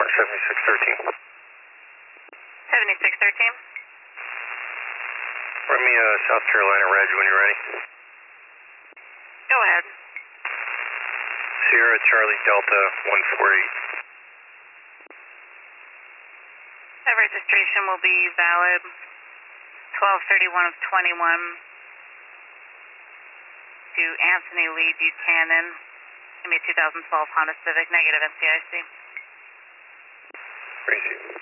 7613. 7613. Run me South Carolina Reg when you're ready. Go ahead. Sierra Charlie Delta 148. That registration will be valid 12/31 of 21 to Anthony Lee Buchanan. Give me a 2012 Honda Civic, negative NCIC. Crazy.